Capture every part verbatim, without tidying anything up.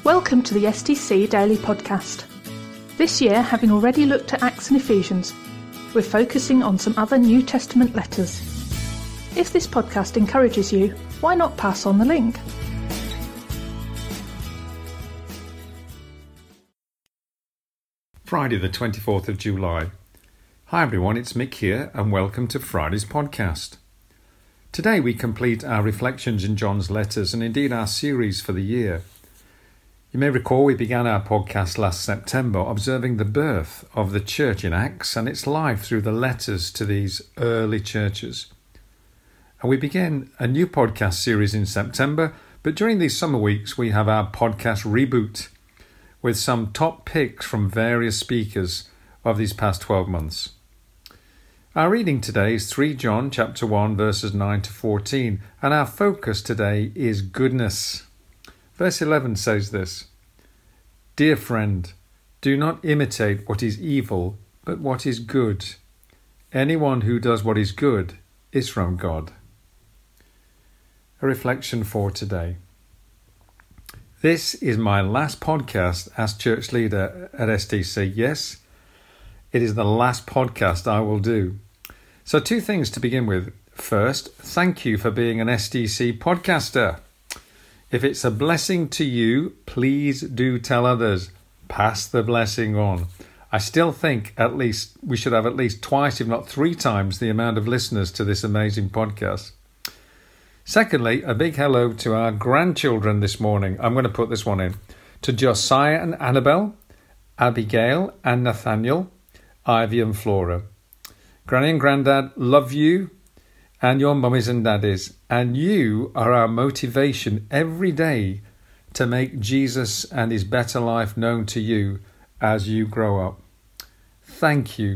Welcome to the S T C Daily Podcast. This year, having already looked at Acts and Ephesians, we're focusing on some other New Testament letters. If this podcast encourages you, why not pass on the link? Friday the twenty-fourth of July. Hi everyone, it's Mick here and welcome to Friday's podcast. Today we complete our reflections in John's letters and indeed our series for the year. You may recall we began our podcast last September observing the birth of the church in Acts and its life through the letters to these early churches. And we begin a new podcast series in September, but during these summer weeks we have our podcast reboot with some top picks from various speakers of these past twelve months. Our reading today is First John chapter one verses nine to fourteen, and our focus today is goodness. Verse eleven says this: "Dear friend, do not imitate what is evil, but what is good. Anyone who does what is good is from God." A reflection for today. This is my last podcast as church leader at S T C. Yes, it is the last podcast I will do. So two things to begin with. First, thank you for being an S T C podcaster. If it's a blessing to you, please do tell others. Pass the blessing on. I still think at least we should have at least twice, if not three times, the amount of listeners to this amazing podcast. Secondly, a big hello to our grandchildren this morning. I'm going to put this one in. To Josiah and Annabelle, Abigail and Nathaniel, Ivy and Flora. Granny and Grandad love you and your mummies and daddies, and you are our motivation every day to make Jesus and his better life known to you as you grow up. Thank you.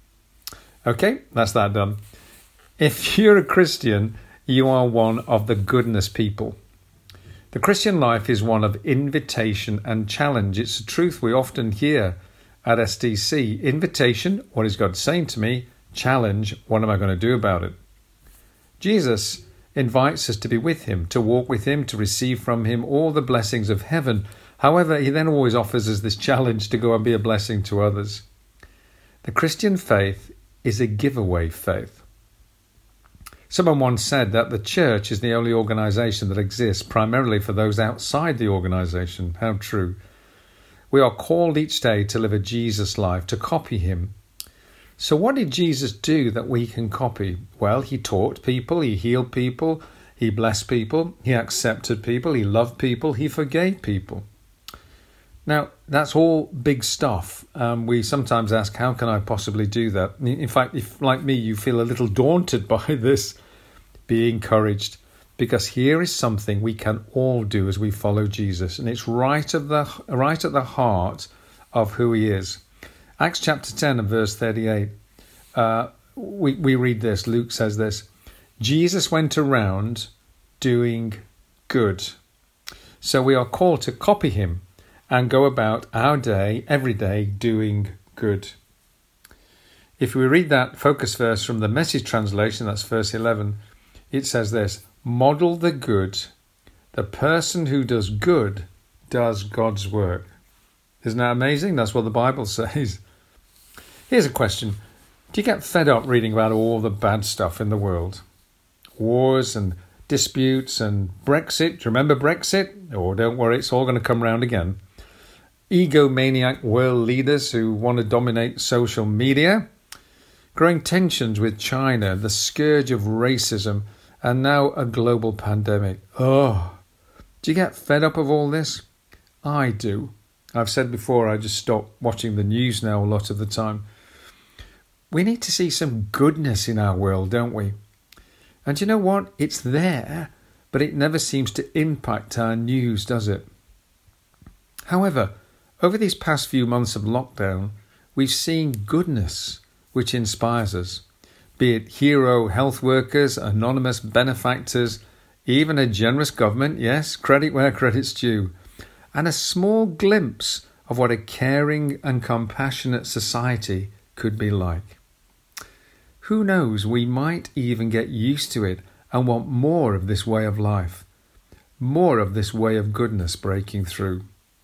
Okay, that's that done. If you're a Christian, you are one of the goodness people. The Christian life is one of invitation and challenge. It's a truth we often hear at S T C. Invitation, what is God saying to me? Challenge, what am I going to do about it? Jesus invites us to be with him, to walk with him, to receive from him all the blessings of heaven. However, he then always offers us this challenge to go and be a blessing to others. The Christian faith is a giveaway faith. Someone once said that the church is the only organisation that exists primarily for those outside the organisation. How true. We are called each day to live a Jesus life, to copy him. So what did Jesus do that we can copy? Well, he taught people, he healed people, he blessed people, he accepted people, he loved people, he forgave people. Now, that's all big stuff. Um, we sometimes ask, how can I possibly do that? In fact, if, like me, you feel a little daunted by this, be encouraged, because here is something we can all do as we follow Jesus, and it's right at the, right at the heart of who he is. Acts chapter ten and verse thirty-eight, uh, we, we read this. Luke says this: Jesus went around doing good. So we are called to copy him and go about our day, every day, doing good. If we read that focus verse from the Message translation, that's verse eleven, it says this: model the good. The person who does good does God's work. Isn't that amazing? That's what the Bible says. Here's a question. Do you get fed up reading about all the bad stuff in the world? Wars and disputes and Brexit. Do you remember Brexit? Oh, don't worry, it's all going to come round again. Egomaniac world leaders who want to dominate social media. Growing tensions with China, the scourge of racism, and now a global pandemic. Oh, do you get fed up of all this? I do. I've said before, I just stop watching the news now a lot of the time. We need to see some goodness in our world, don't we? And you know what? It's there, but it never seems to impact our news, does it? However, over these past few months of lockdown, we've seen goodness which inspires us. Be it hero health workers, anonymous benefactors, even a generous government, yes, credit where credit's due, and a small glimpse of what a caring and compassionate society could be like. Who knows, we might even get used to it and want more of this way of life, more of this way of goodness breaking through.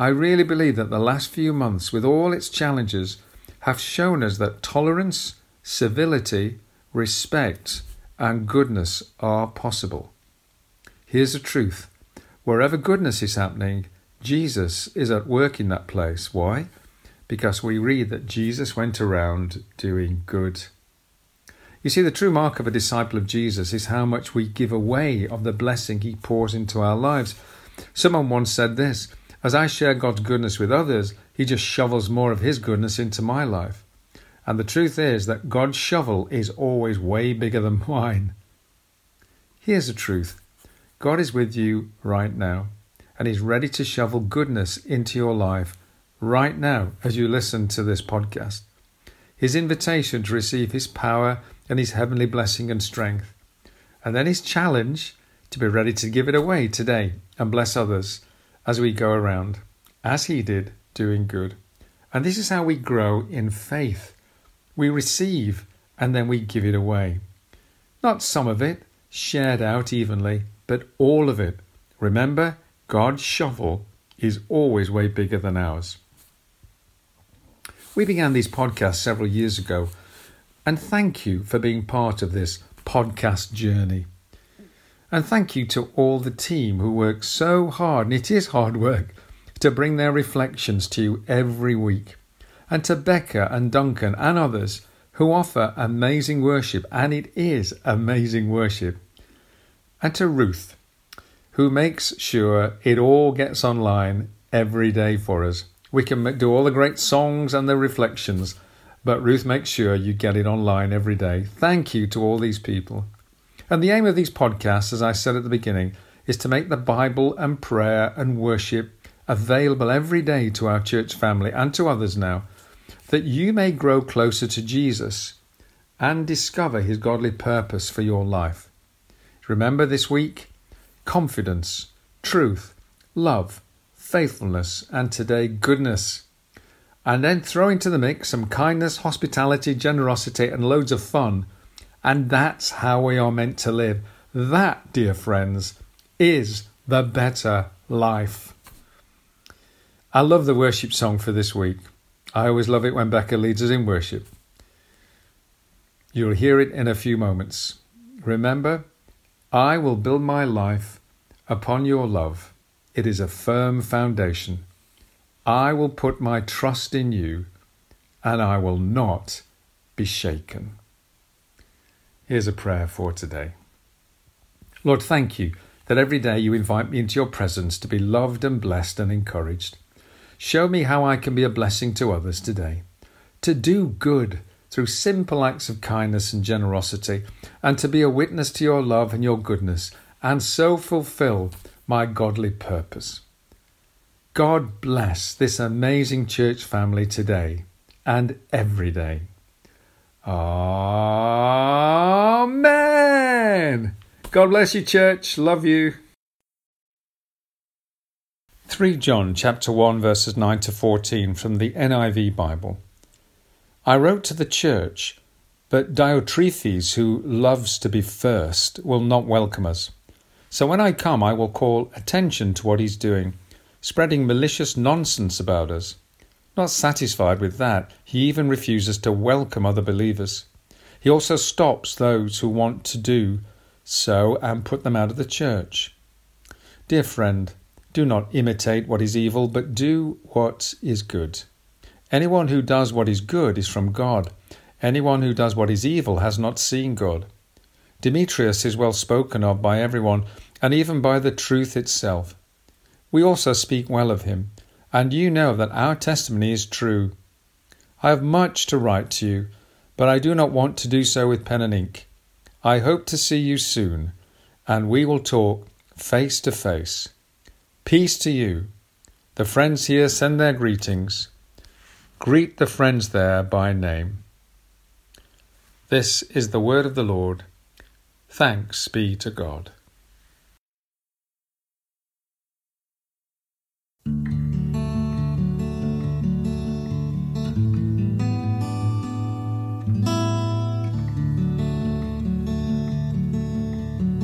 I really believe that the last few months, with all its challenges, have shown us that tolerance, civility, respect, and goodness are possible. Here's the truth. Wherever goodness is happening, Jesus is at work in that place. Why? Because we read that Jesus went around doing good. You see, the true mark of a disciple of Jesus is how much we give away of the blessing he pours into our lives. Someone once said this: as I share God's goodness with others, he just shovels more of his goodness into my life. And the truth is that God's shovel is always way bigger than mine. Here's the truth. God is with you right now, and he's ready to shovel goodness into your life right now as you listen to this podcast. His invitation to receive his power and his heavenly blessing and strength. And then his challenge to be ready to give it away today and bless others as we go around, as he did, doing good. And this is how we grow in faith. We receive and then we give it away. Not some of it, shared out evenly, but all of it. Remember, God's shovel is always way bigger than ours. We began these podcasts several years ago, and thank you for being part of this podcast journey. And thank you to all the team who work so hard, and it is hard work, to bring their reflections to you every week. And to Becca and Duncan and others who offer amazing worship, and it is amazing worship. And to Ruth, who makes sure it all gets online every day for us. We can do all the great songs and the reflections, but Ruth makes sure you get it online every day. Thank you to all these people. And the aim of these podcasts, as I said at the beginning, is to make the Bible and prayer and worship available every day to our church family and to others now, that you may grow closer to Jesus and discover his godly purpose for your life. Remember this week, confidence, truth, love, faithfulness, and today goodness. And then throw into the mix some kindness, hospitality, generosity, and loads of fun. And that's how we are meant to live. That, dear friends, is the better life. I love the worship song for this week. I always love it when Becca leads us in worship. You'll hear it in a few moments. Remember, I will build my life upon your love. It is a firm foundation. I will put my trust in you, and I will not be shaken. Here's a prayer for today. Lord, thank you that every day you invite me into your presence to be loved and blessed and encouraged. Show me how I can be a blessing to others today, to do good through simple acts of kindness and generosity, and to be a witness to your love and your goodness, and so fulfill my godly purpose. God bless this amazing church family today and every day. Amen. God bless you, church. Love you. Third John chapter one verses nine to fourteen from the N I V Bible. I wrote to the church, but Diotrephes, who loves to be first, will not welcome us. So when I come, I will call attention to what he's doing, spreading malicious nonsense about us. Not satisfied with that, he even refuses to welcome other believers. He also stops those who want to do so and put them out of the church. Dear friend, do not imitate what is evil, but do what is good. Anyone who does what is good is from God. Anyone who does what is evil has not seen God. Demetrius is well spoken of by everyone, and even by the truth itself. We also speak well of him, and you know that our testimony is true. I have much to write to you, but I do not want to do so with pen and ink. I hope to see you soon, and we will talk face to face. Peace to you. The friends here send their greetings. Greet the friends there by name. This is the word of the Lord. Thanks be to God.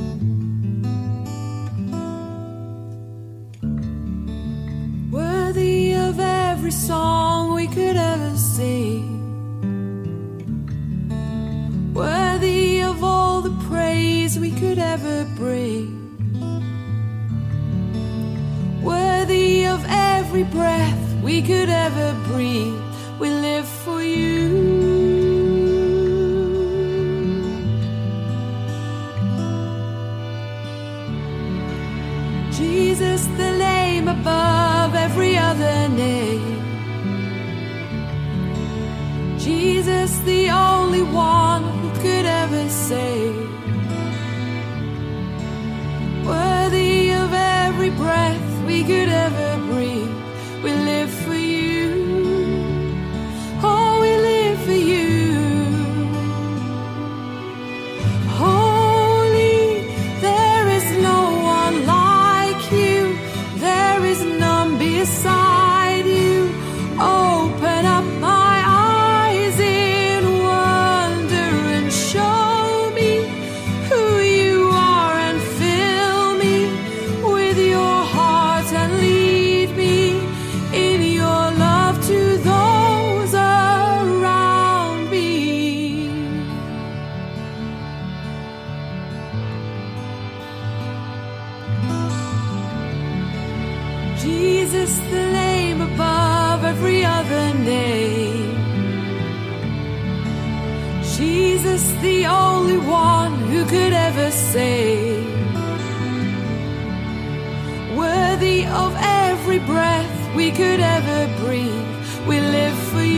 Worthy every song we could ever sing, worthy of all the praise we could ever bring, worthy of every breath we could ever breathe. We live for you. Jesus, the name above every other name. Jesus, the only one who could ever save. Worthy of every breath we could ever breathe. We live for you. Oh, we live for you. Holy, there is no one like you. There is none beside you. Open up my eyes in wonder and show me who you are, and fill me with your heart and lead me in your love to those around me. Jesus, the name above every other name. Jesus, the only one who could ever save. Worthy of every breath we could ever breathe. We live for you.